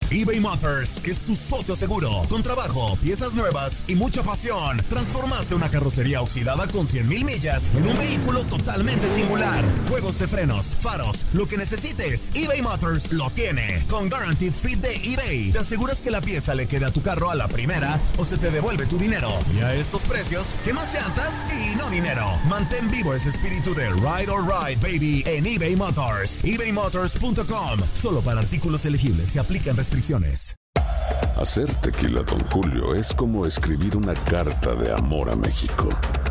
eBay Motors es tu socio seguro. Con trabajo, piezas nuevas y mucha pasión, transformaste una carrocería oxidada con 100,000 millas en un vehículo totalmente singular. Juegos de frenos, faros, lo que necesites, eBay Motors lo tiene. Con Guaranteed Fit de eBay, te aseguras que la pieza le quede a tu carro a la primera o se te devuelve tu dinero. Y a estos precios, ¿qué más llantas y no dinero? Mantén vivo ese espíritu de Ride or Ride, baby, en eBay Motors. ebaymotors.com. Solo para artículos elegibles se aplican restricciones. Hacer tequila Don Julio es como escribir una carta de amor a México.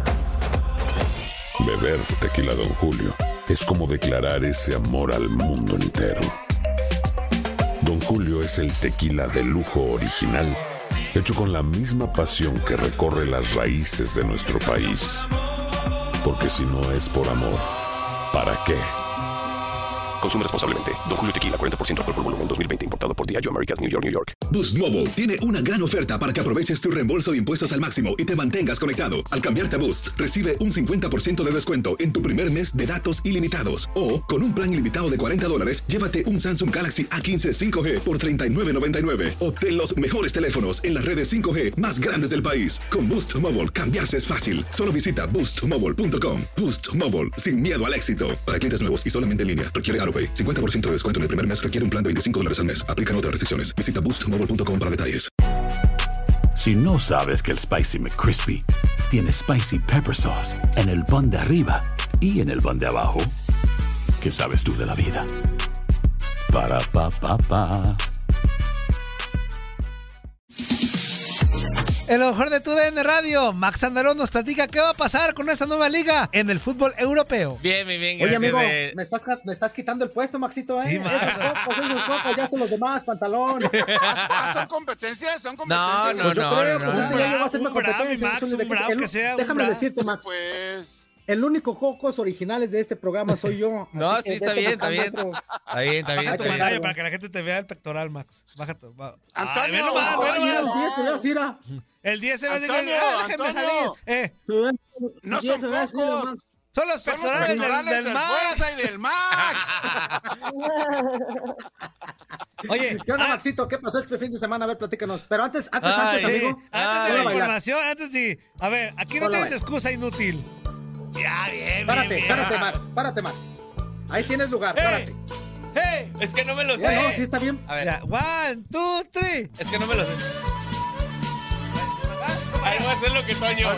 Beber tequila Don Julio es como declarar ese amor al mundo entero. Don Julio es el tequila de lujo original, hecho con la misma pasión que recorre las raíces de nuestro país. Porque si no es por amor, ¿para qué? Consume responsablemente. Don Julio Tequila, 40% alcohol por volumen, 2020. Importado por Diageo Americas, New York, New York. Boost Mobile tiene una gran oferta para que aproveches tu reembolso de impuestos al máximo y te mantengas conectado. Al cambiarte a Boost, recibe un 50% de descuento en tu primer mes de datos ilimitados. O, con un plan ilimitado de $40, llévate un Samsung Galaxy A15 5G por $39.99. Obtén los mejores teléfonos en las redes 5G más grandes del país. Con Boost Mobile, cambiarse es fácil. Solo visita boostmobile.com. Boost Mobile, sin miedo al éxito. Para clientes nuevos y solamente en línea, requiere AroPay. 50% de descuento en el primer mes requiere un plan de $25 al mes. Aplican otras restricciones. Visita boostmobile.com para detalles. Si no sabes que el Spicy McCrispy tiene Spicy Pepper Sauce en el pan de arriba y en el pan de abajo, ¿qué sabes tú de la vida? Para, pa, pa, pa. En lo mejor de tu DN Radio, Max Andalón nos platica qué va a pasar con esta nueva liga en el fútbol europeo. Bien, bien. Oye, amigo, me estás quitando el puesto, Maxito, ¿eh? Sí, esos cocos, ya son los demás, pantalón. ¿Son competencias? No. Ya llegó a ser una competencia. Déjame decirte, Max. Pues... El único cocos originales de este programa soy yo. No, sí, está bien. Está bien. Baja tu pantalla para que la gente te vea el pectoral, Max. Bájate. Antonio, el 10 se ve. Déjeme salir. No son cocos. Son los pectorales del Max. Y del Max. Oye, ¿qué onda, Maxito? ¿Qué pasó este fin de semana? A ver, platícanos. Pero antes, amigo. Antes de la información, a ver, aquí no tienes excusa inútil. Ya, bien. Párate, Max. Ahí tienes lugar, párate. Es que no me lo sé. No, sí está bien. A ver. Ya, 1, 2, 3. Es que no me lo sé. Ahí voy a hacer lo que Toño.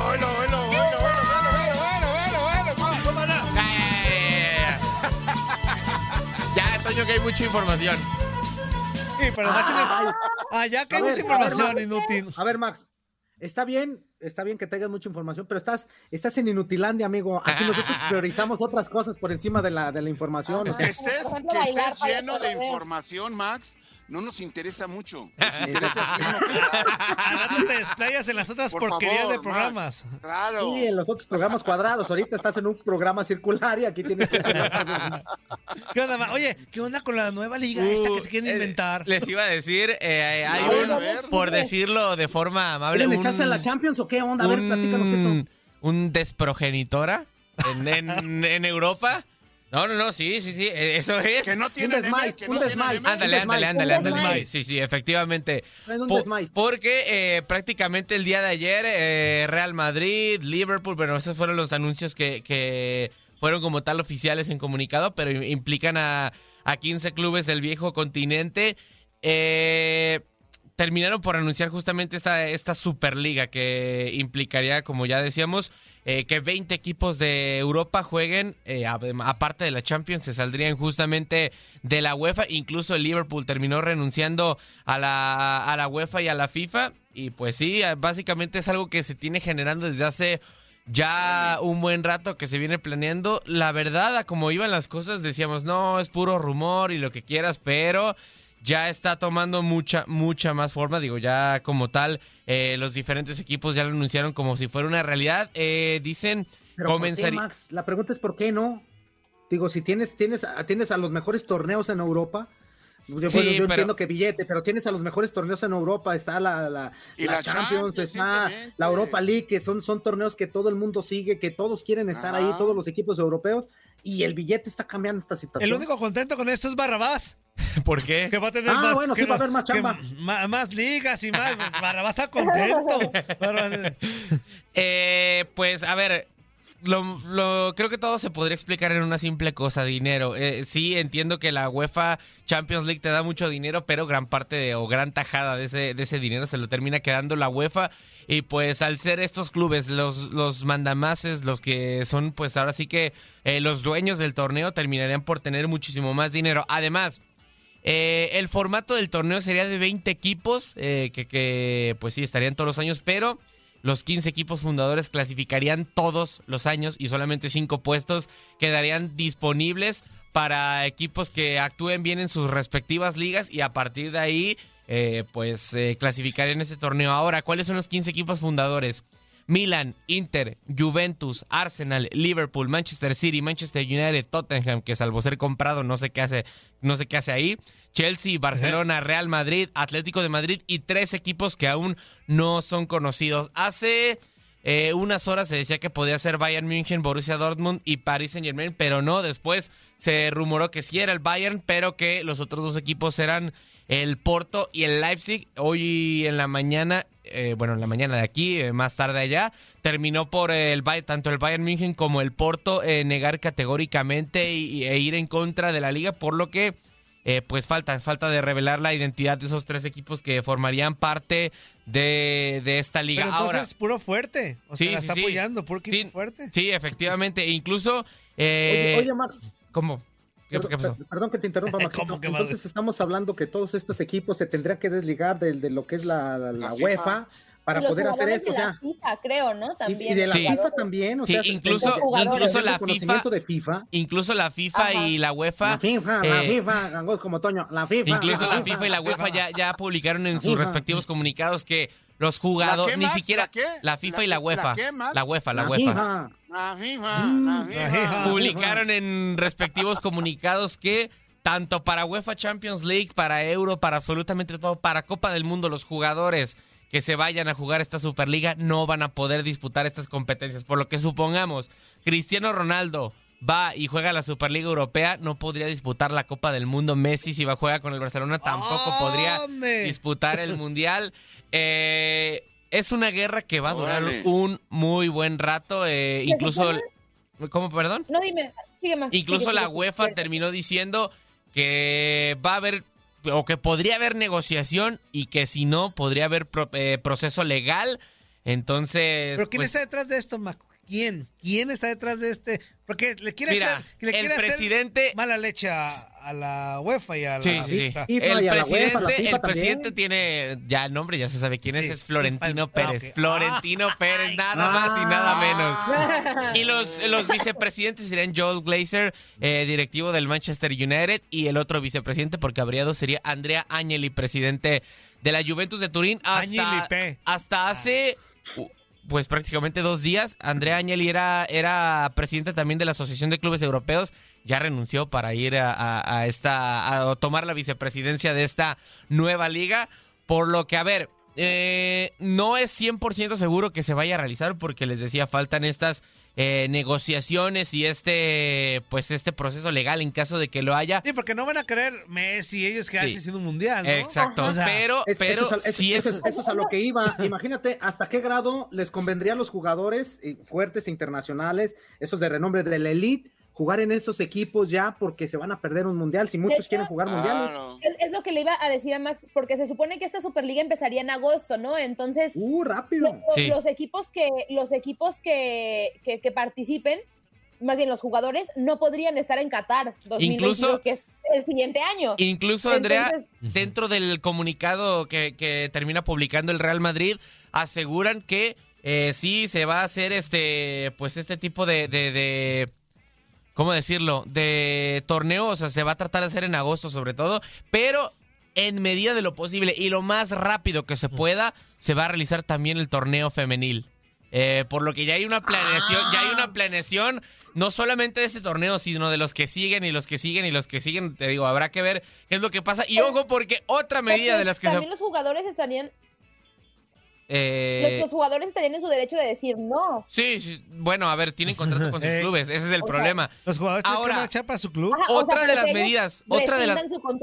Ya, Toño, que hay mucha información. Sí, pero ya que hay mucha información inútil. A ver, Max. Está bien que tengas mucha información, pero estás en Inutilandia, amigo. Aquí nosotros priorizamos otras cosas por encima de la información. Que estés lleno de información, Max, no nos interesa mucho. Nos interesa no te desplayas en las otras porquerías de programas. Max, claro. Sí, en los otros programas cuadrados. Ahorita estás en un programa circular y aquí tienes que... ¿Qué onda, Oye, ¿qué onda con la nueva liga esta que se quieren inventar? Les iba a decir, hay por decirlo de forma amable, ¿quieren echarse a la Champions o qué onda? A ver, platícanos eso. Un desprogenitora en Europa. No, sí, eso es. Que no tiene un desmais. Ándale. Sí, efectivamente. Porque prácticamente el día de ayer, Real Madrid, Liverpool, pero esos fueron los anuncios que fueron como tal oficiales en comunicado, pero implican a 15 clubes del viejo continente. Terminaron por anunciar justamente esta Superliga que implicaría, como ya decíamos, que 20 equipos de Europa jueguen, aparte de la Champions, se saldrían justamente de la UEFA. Incluso el Liverpool terminó renunciando a la UEFA y a la FIFA. Y pues sí, básicamente es algo que se tiene generando desde hace ya un buen rato, que se viene planeando. La verdad, a como iban las cosas, decíamos, no, es puro rumor y lo que quieras, pero ya está tomando mucha más forma. Digo, ya como tal, los diferentes equipos ya lo anunciaron como si fuera una realidad. Dicen, pero ¿por qué, Max? La pregunta es ¿por qué no? Digo, si tienes a los mejores torneos en Europa. Yo entiendo que billete, pero tienes a los mejores torneos en Europa. Está la Champions, está la Europa League, que son torneos que todo el mundo sigue, que todos quieren estar ahí, todos los equipos europeos. y el billete está cambiando esta situación. El único contento con esto es Barrabás. ¿Por qué? Que va a tener más, bueno, sí va a haber más chamba. Más ligas y más. Barrabás está contento. Pues, a ver, creo que todo se podría explicar en una simple cosa, dinero. Sí, entiendo que la UEFA Champions League te da mucho dinero, pero gran parte o gran tajada de ese dinero se lo termina quedando la UEFA. Y pues al ser estos clubes los mandamases, los que son pues ahora sí que los dueños del torneo, terminarían por tener muchísimo más dinero. Además, el formato del torneo sería de 20 equipos, que pues sí, estarían todos los años, pero los 15 equipos fundadores clasificarían todos los años y solamente 5 puestos quedarían disponibles para equipos que actúen bien en sus respectivas ligas y a partir de ahí clasificarían ese torneo. Ahora, ¿cuáles son los 15 equipos fundadores? Milan, Inter, Juventus, Arsenal, Liverpool, Manchester City, Manchester United, Tottenham, que salvo ser comprado no sé qué hace ahí, Chelsea, Barcelona, Real Madrid, Atlético de Madrid y 3 equipos que aún no son conocidos. Hace unas horas se decía que podía ser Bayern München, Borussia Dortmund y Paris Saint-Germain, pero no, después se rumoró que sí era el Bayern, pero que los otros 2 equipos eran el Porto y el Leipzig. Hoy en la mañana, en la mañana de aquí, más tarde allá, terminó por tanto el Bayern München como el Porto negar categóricamente e ir en contra de la liga, por lo que falta de revelar la identidad de esos 3 equipos que formarían parte de esta liga. Pero entonces ahora, puro fuerte, sea, está apoyando, puro fuerte. Sí, efectivamente, incluso... Oye, Max. ¿Cómo? ¿Qué pasó? Perdón que te interrumpa, Maxito. Entonces estamos hablando que todos estos equipos se tendrían que desligar de lo que es la UEFA para poder hacer esto. De la FIFA, creo, ¿no? También. Y de la FIFA también. Incluso la FIFA y la UEFA. La FIFA, como Toño, la FIFA. Incluso la FIFA y la UEFA ya publicaron en sus respectivos comunicados que los jugadores, ni siquiera la FIFA y la UEFA, la UEFA publicaron en respectivos comunicados que tanto para UEFA Champions League, para Euro, para absolutamente todo, para Copa del Mundo, los jugadores que se vayan a jugar esta Superliga no van a poder disputar estas competencias. Por lo que supongamos, Cristiano Ronaldo va y juega la Superliga Europea, no podría disputar la Copa del Mundo. Messi, si juega con el Barcelona, tampoco podría disputar el Mundial. Es una guerra que va a durar un muy buen rato. Incluso... ¿Cómo, perdón? No, dime, sigue más. Incluso la UEFA terminó diciendo que va a haber, o que podría haber negociación y que si no, podría haber proceso legal. Entonces... ¿Pero quién está detrás de esto, Mac? ¿Quién está detrás de este? Porque le quiere hacer mala leche a la UEFA y a la FIFA. El presidente tiene ya el nombre, ya se sabe quién es Florentino Pérez. Okay. Florentino Pérez, nada más y nada menos. Y los vicepresidentes serían Joel Glazer, directivo del Manchester United, y el otro vicepresidente, porque habría 2, sería Andrea Agnelli, presidente de la Juventus de Turín. Hasta hace... pues prácticamente 2 días, Andrea Agnelli era presidente también de la Asociación de Clubes Europeos, ya renunció para ir a tomar la vicepresidencia de esta nueva liga, por lo que, a ver, no es 100% seguro que se vaya a realizar, porque les decía, faltan estas negociaciones y este proceso legal en caso de que lo haya. Sí, porque no van a querer Messi ellos que hacen siendo un mundial, ¿no? Exacto, o sea, pero eso es a lo que iba. Imagínate hasta qué grado les convendría a los jugadores fuertes internacionales, esos de renombre de la elite, jugar en esos equipos ya, porque se van a perder un mundial si muchos quieren jugar mundiales. Es lo que le iba a decir a Max, porque se supone que esta Superliga empezaría en agosto, ¿no? Entonces, rápido. Los equipos que participen, más bien los jugadores, no podrían estar en Qatar 2022, que es el siguiente año. Incluso, Andrea, dentro del comunicado que termina publicando el Real Madrid, aseguran que sí se va a hacer este tipo de ¿cómo decirlo? De torneo, o sea, se va a tratar de hacer en agosto sobre todo, pero en medida de lo posible y lo más rápido que se pueda, se va a realizar también el torneo femenil. Por lo que ya hay una planeación, no solamente de este torneo, sino de los que siguen y los que siguen y los que siguen. Te digo, habrá que ver qué es lo que pasa. Y ojo, porque otra medida de las que también los jugadores estarían... Los jugadores estarían en su derecho de decir no. Sí, bueno, a ver, tienen contrato con sus clubes, ese es el problema. Los jugadores tienen que marchar para su club. Otra de las medidas, otra de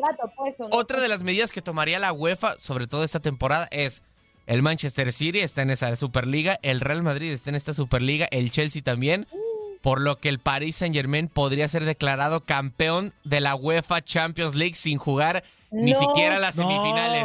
las ¿no? medidas que tomaría la UEFA, sobre todo esta temporada, es el Manchester City está en esa Superliga, el Real Madrid está en esta Superliga, el Chelsea también, por lo que el Paris Saint-Germain podría ser declarado campeón de la UEFA Champions League sin jugar ni siquiera las semifinales.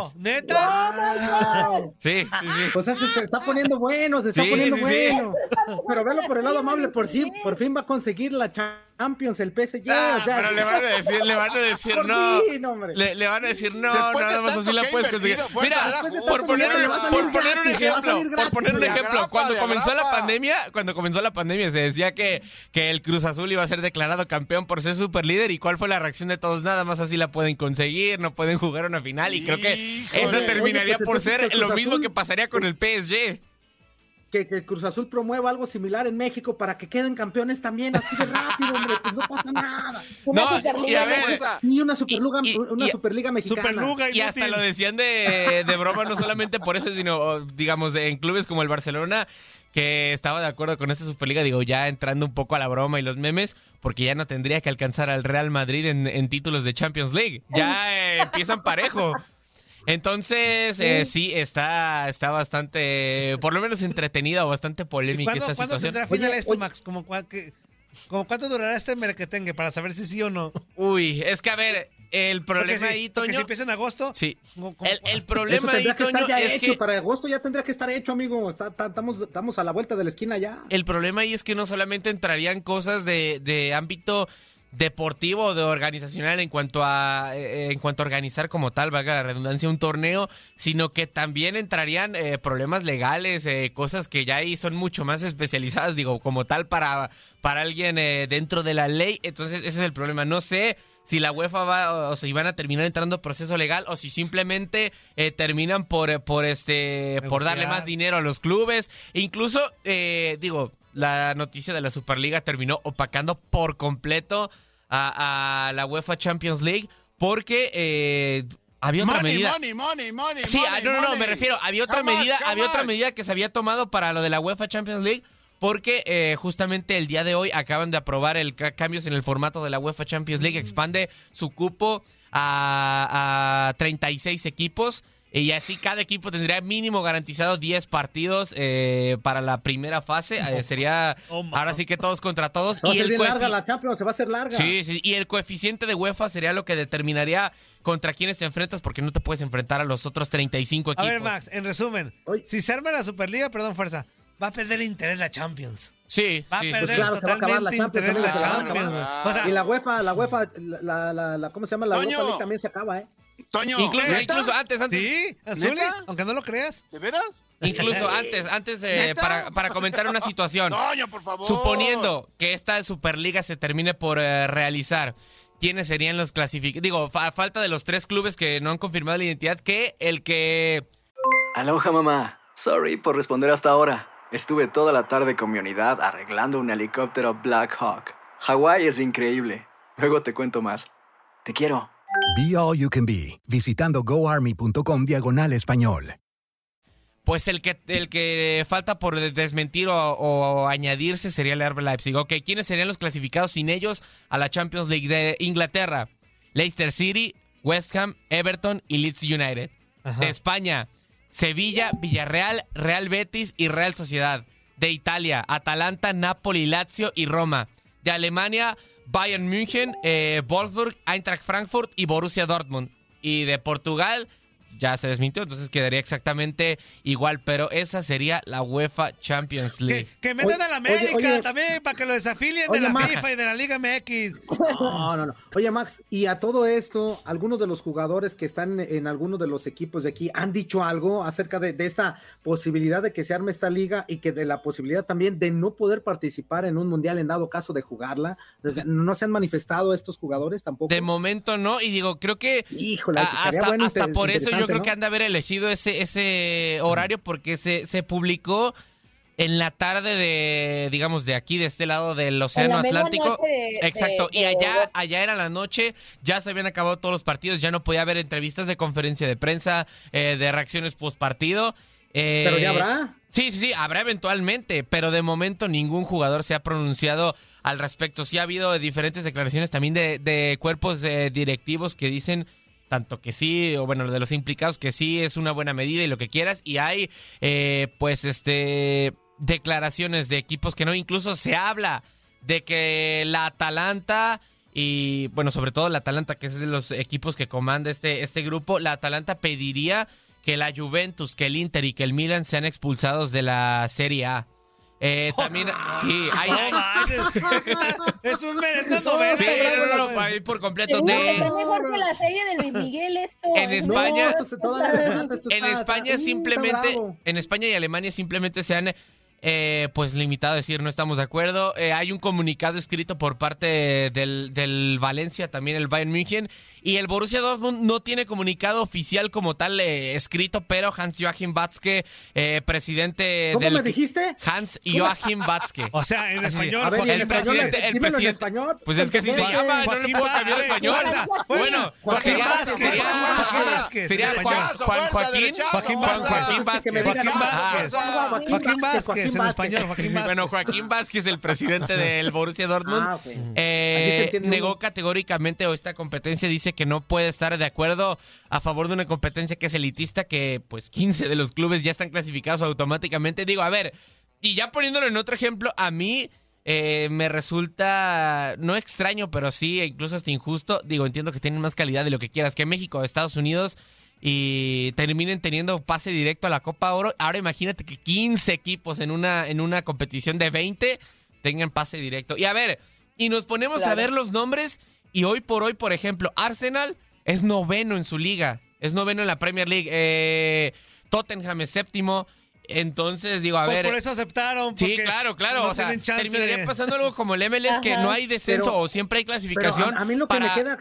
¿Neta? Sí. Pues se está poniendo bueno, bueno. Pero velo por el lado amable, por fin va a conseguir la Champions, el PSG. Pero le van a decir no. Le van a decir no, nada más así la puedes conseguir. Mira, por poner un ejemplo, cuando comenzó la pandemia se decía que el Cruz Azul iba a ser declarado campeón por ser superlíder, y ¿cuál fue la reacción de todos? Nada más así la pueden conseguir, no pueden jugar una final, y creo que eso terminaría por ser lo mismo que pasaría con el PSG. Que el Cruz Azul promueva algo similar en México para que queden campeones también así de rápido, hombre, pues no pasa nada. Una Superliga mexicana. Y hasta lo decían de broma, no solamente por eso, sino, digamos, en clubes como el Barcelona, que estaba de acuerdo con esta Superliga, digo, ya entrando un poco a la broma y los memes, porque ya no tendría que alcanzar al Real Madrid en títulos de Champions League. Ya empiezan parejo. Entonces, sí, está bastante, por lo menos entretenida o bastante polémica esta situación. ¿Cuándo tendrá final esto, Max? ¿Como cuánto durará este merquetengue para saber si sí o no? Uy, es que a ver, el problema ahí, Toño... Porque si empieza en agosto... Sí. El problema ahí, Toño, es que... Para agosto ya tendría que estar hecho, amigo. Estamos a la vuelta de la esquina ya. El problema ahí es que no solamente entrarían cosas de ámbito deportivo o de organizacional en cuanto a organizar como tal, valga la redundancia, un torneo, sino que también entrarían problemas legales, cosas que ya ahí son mucho más especializadas, digo, como tal para alguien dentro de la ley. Entonces ese es el problema. No sé si la UEFA va o si van a terminar entrando proceso legal, o si simplemente terminan por darle más dinero a los clubes. E incluso, la noticia de la Superliga terminó opacando por completo a la UEFA Champions League, porque había otra medida. Sí, me refiero, había otra medida que se había tomado para lo de la UEFA Champions League, porque justamente el día de hoy acaban de aprobar cambios en el formato de la UEFA Champions League, expande su cupo a 36 equipos. Y así cada equipo tendría mínimo garantizado 10 partidos para la primera fase. Sería ahora sí que todos contra todos. Y el larga la Champions, se va a hacer larga. Sí, y el coeficiente de UEFA sería lo que determinaría contra quiénes te enfrentas, porque no te puedes enfrentar a los otros 35 equipos. A ver, Max, en resumen, si se arma la Superliga, fuerza, va a perder interés la Champions. Sí, va a perder totalmente se va a acabar la Champions, interés la Champions. Y la UEFA, ¿cómo se llama? La UEFA League también se acaba, Toño, incluso antes. Sí, Zuli, aunque no lo creas. ¿De veras? Incluso antes para comentar una situación. Toño, por favor. Suponiendo que esta Superliga se termine por realizar, ¿quiénes serían los clasificados? Digo, a falta de los 3 clubes que no han confirmado la identidad, Aloha, mamá. Sorry por responder hasta ahora. Estuve toda la tarde con mi unidad arreglando un helicóptero Black Hawk. Hawái es increíble. Luego te cuento más. Te quiero. Be All You Can Be, visitando goarmy.com/español. Pues el que falta por desmentir o añadirse sería el RB Leipzig. Ok, ¿quiénes serían los clasificados sin ellos a la Champions League? De Inglaterra, Leicester City, West Ham, Everton y Leeds United. Ajá. De España, Sevilla, Villarreal, Real Betis y Real Sociedad. De Italia, Atalanta, Napoli, Lazio y Roma. De Alemania, Bayern München, Wolfsburg, Eintracht Frankfurt y Borussia Dortmund. Y de Portugal, ya se desmintió, entonces quedaría exactamente igual, pero esa sería la UEFA Champions League. Que metan a la América también para que lo desafilien de la FIFA y de la Liga MX. No. Oye, Max, y a todo esto, algunos de los jugadores que están en algunos de los equipos de aquí han dicho algo acerca de esta posibilidad de que se arme esta liga y que de la posibilidad también de no poder participar en un mundial en dado caso de jugarla. ¿No se han manifestado estos jugadores tampoco? De momento no, y digo, creo que hasta por eso yo creo que han de haber elegido ese horario, porque se publicó en la tarde de aquí, de este lado del Océano Atlántico. Exacto, y allá era la noche, ya se habían acabado todos los partidos, ya no podía haber entrevistas de conferencia de prensa, de reacciones post partido. Pero ya habrá. Sí, habrá eventualmente, pero de momento ningún jugador se ha pronunciado al respecto. Sí ha habido diferentes declaraciones también de cuerpos directivos que dicen tanto que sí, o bueno, de los implicados que sí es una buena medida y lo que quieras, y hay declaraciones de equipos que no, incluso se habla de que la Atalanta y bueno, sobre todo la Atalanta, que es de los equipos que comanda este grupo, la Atalanta pediría que la Juventus, que el Inter y que el Milan sean expulsados de la Serie A. También, sí, hay. Es un merendando. Sí, ahí por completo. Es mejor que la serie de Luis Miguel esto. En España, en España y Alemania simplemente se han pues limitado a decir no estamos de acuerdo. Hay un comunicado escrito por parte del Valencia, también el Bayern München, y el Borussia Dortmund no tiene comunicado oficial como tal escrito, pero Hans-Joachim Watzke, presidente ¿Cómo me dijiste? Hans-Joachim Watzke. O sea, en español. A ver, el presidente. En español. Pues es que así se llama, no le puedo cambiar el español. Bueno, Joaquín Vázquez. Sería Joaquín Vázquez. En español, Joaquín Vázquez. Bueno, Joaquín Vázquez, el presidente del Borussia Dortmund, negó categóricamente esta competencia, dice que no puede estar de acuerdo a favor de una competencia que es elitista, que pues 15 de los clubes ya están clasificados automáticamente. Digo, a ver, y ya poniéndolo en otro ejemplo, a mí me resulta, no extraño, pero sí, incluso hasta injusto. Digo, entiendo que tienen más calidad de lo que quieras que México o Estados Unidos, y terminen teniendo pase directo a la Copa Oro. Ahora imagínate que 15 equipos en una competición de 20 tengan pase directo. Y a ver, y nos ponemos a ver los nombres, y hoy, por ejemplo, Arsenal es 9º en su liga, es 9º en la Premier League, Tottenham es 7º. Entonces, digo, a ver. Por eso aceptaron. Sí, claro. No, o sea, terminaría pasando algo como el MLS, que no hay descenso, pero, o siempre hay clasificación. A mí lo que me queda,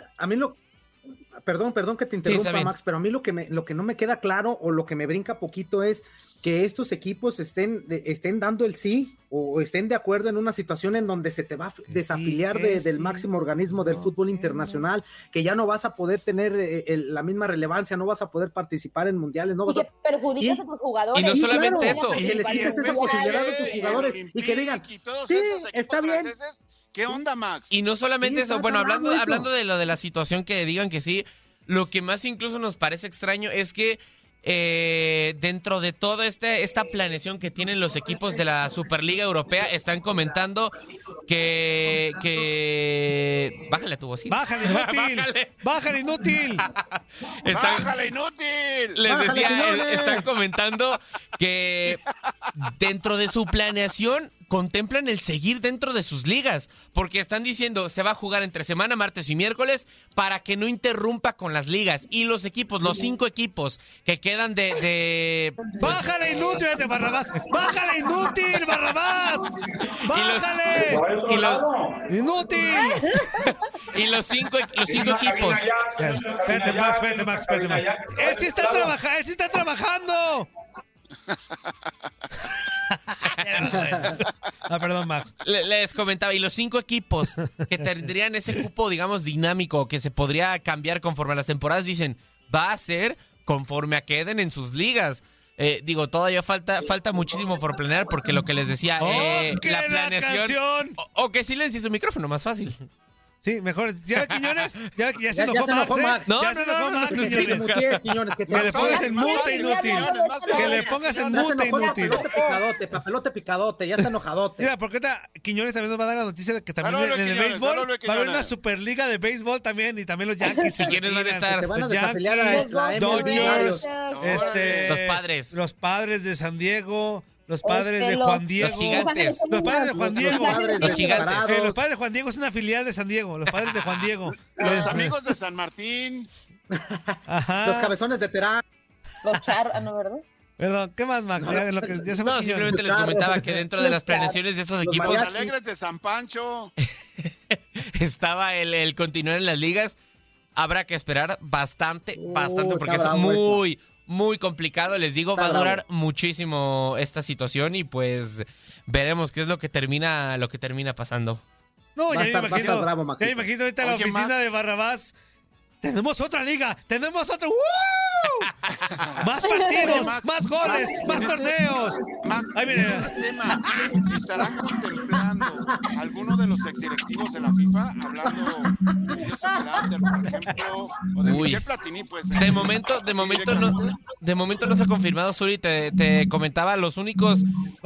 Perdón que te interrumpa, sí, Max, pero a mí lo que no me queda claro, o lo que me brinca poquito, es que estos equipos estén dando el sí, o estén de acuerdo en una situación en donde se te va a desafiliar del máximo organismo del fútbol internacional, que ya no vas a poder tener la misma relevancia, no vas a poder participar en mundiales, no vas que perjudicas a tus jugadores. Y no solamente eso. Y que les quites esa posibilidad a tus jugadores y que digan, sí, está bien. ¿Qué onda, Max? Y no solamente eso, bueno, hablando de lo de la situación, que digan que sí, lo que más incluso nos parece extraño es que dentro de toda esta planeación que tienen los equipos de la Superliga Europea, están comentando que bájale a tu bocina. Bájale, inútil. Bájale, inútil. Les decía, están comentando que dentro de su planeación contemplan el seguir dentro de sus ligas, porque están diciendo se va a jugar entre semana, martes y miércoles, para que no interrumpa con las ligas, y los equipos, los 5 equipos que quedan de ¡Bájale, inútil, Barrabás! ¡Bájale, inútil, Barrabás! ¡Bájale! ¡Inútil! Y los cinco equipos. Espérate, Max. ¡Él sí está trabajando! Perdón, Max. Les comentaba, y los 5 equipos que tendrían ese cupo, digamos, dinámico, que se podría cambiar conforme a las temporadas, dicen, va a ser conforme a queden en sus ligas. Digo, todavía falta muchísimo por planear, porque lo que les decía, la planeación. O que silencie su micrófono, más fácil. Sí, mejor. ¿Ya Quiñones? ¿Ya se enojó Max? No, Quiñones. Que le pongas en mute, inútil. Que le pongas en mute, inútil. Papelote picadote, ya está enojadote. Mira, porque Quiñones también nos va a dar la noticia de que también en el béisbol va a haber una superliga de béisbol también, y también los Yankees. ¿Y quiénes van a estar? Los Yankees, Dodgers, los padres de San Diego, los padres de Juan Diego. Los gigantes. Los padres de Juan Diego. Los gigantes. Los padres de Juan Diego es una filial de San Diego. Los padres de Juan Diego. Los amigos de San Martín. Ajá. Los cabezones de Terán. Los charros, ¿no, verdad? Perdón, ¿qué más, Max? Simplemente les comentaba que dentro de las planeaciones de esos equipos... Los alegres de San Pancho. Estaba el continuar en las ligas. Habrá que esperar bastante, porque es muy complicado. Les digo, va a durar muchísimo esta situación, y pues veremos qué es lo que termina pasando. No, ya me imagino ahorita la oficina de Barrabás. Tenemos otra liga, tenemos otro. Más partidos, Max, más goles, más torneos. Max, en ese tema, ¿estarán contemplando alguno de los exdirectivos de la FIFA hablando de Josep Blatter, por ejemplo, o de Michel Platini? Pues, de momento no se ha confirmado, Zuri. Te comentaba los únicos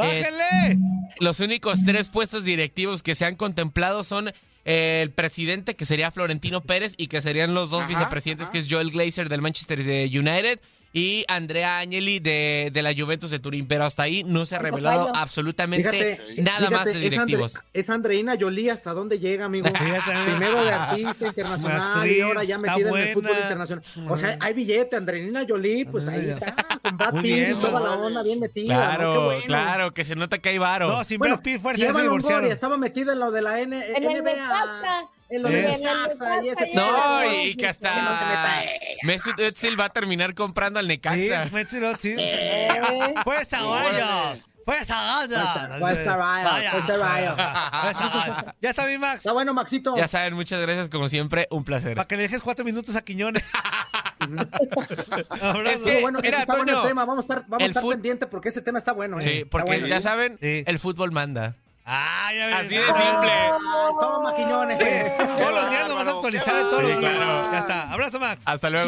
3 puestos directivos que se han contemplado son el presidente, que sería Florentino Pérez, y que serían los dos vicepresidentes, que es Joel Glazer del Manchester United y Andrea Agnelli de la Juventus de Turín, pero hasta ahí no se ha revelado absolutamente nada más de directivos. Es Andreina Jolie, ¿hasta dónde llega, amigo? Primero de artista internacional y ahora ya metida en el fútbol internacional. O sea, hay billete, Andreina Jolie, pues ahí está, con Brad Pitt y toda la onda bien metida. Claro, ¿no? Qué bueno. Claro, que se nota que hay varo. No, sin Brad Pitt, fuerza, se divorciaron. Estaba metida en lo de la NBA. Y que hasta Mesut Özil va a terminar comprando al Necaxa. Sí. ¡Fuerza, Rayos! ¡Fuerza, Rayos! Ya está mi Max. Está bueno, Maxito. Ya saben, muchas gracias, como siempre, un placer. Para que le dejes 4 minutos a Quiñones. Es que, bueno, está bueno el tema. Vamos a estar pendiente porque ese tema está bueno. Sí, porque ya saben, el fútbol manda. Ya ves. Así de simple. Toma, Quiñones. Todos los días nos vas a actualizar en todos los días. Claro. Ya está. Abrazo, Max. Hasta luego.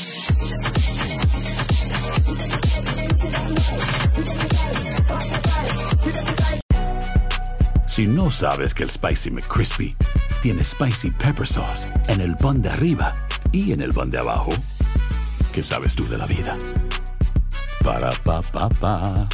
Si no sabes que el Spicy McCrispy tiene Spicy Pepper Sauce en el pan de arriba y en el pan de abajo, ¿qué sabes tú de la vida? Para, pa, pa, pa.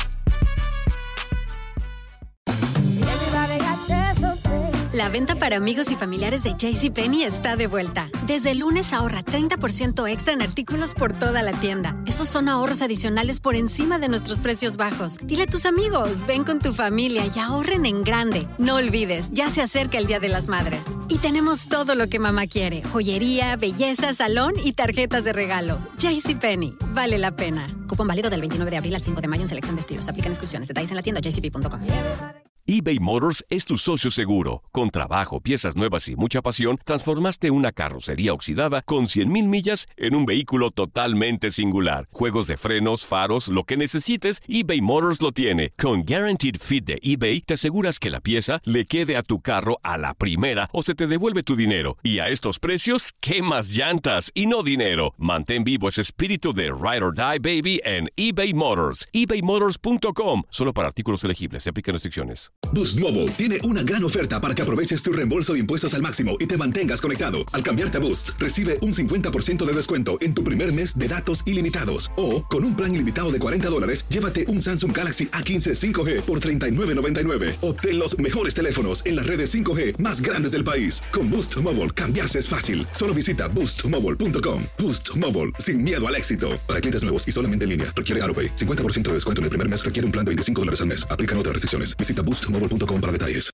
La venta para amigos y familiares de JCPenney está de vuelta. Desde el lunes ahorra 30% extra en artículos por toda la tienda. Esos son ahorros adicionales por encima de nuestros precios bajos. Dile a tus amigos, ven con tu familia y ahorren en grande. No olvides, ya se acerca el Día de las Madres. Y tenemos todo lo que mamá quiere. Joyería, belleza, salón y tarjetas de regalo. JCPenney, vale la pena. Cupón válido del 29 de abril al 5 de mayo en selección de estilos. Aplican exclusiones. Detalles en la tienda jcp.com. eBay Motors es tu socio seguro. Con trabajo, piezas nuevas y mucha pasión, transformaste una carrocería oxidada con 100,000 millas en un vehículo totalmente singular. Juegos de frenos, faros, lo que necesites, eBay Motors lo tiene. Con Guaranteed Fit de eBay, te aseguras que la pieza le quede a tu carro a la primera o se te devuelve tu dinero. Y a estos precios, ¿qué más llantas y no dinero? Mantén vivo ese espíritu de Ride or Die, baby, en eBay Motors. ebaymotors.com. Solo para artículos elegibles. Se aplican restricciones. Boost Mobile tiene una gran oferta para que aproveches tu reembolso de impuestos al máximo y te mantengas conectado. Al cambiarte a Boost, recibe un 50% de descuento en tu primer mes de datos ilimitados. O, con un plan ilimitado de $40, llévate un Samsung Galaxy A15 5G por $39.99. Obtén los mejores teléfonos en las redes 5G más grandes del país. Con Boost Mobile, cambiarse es fácil. Solo visita boostmobile.com. Boost Mobile, sin miedo al éxito. Para clientes nuevos y solamente en línea, requiere AutoPay. 50% de descuento en el primer mes requiere un plan de $25 al mes. Aplican otras restricciones. Visita boostmobile.com para detalles.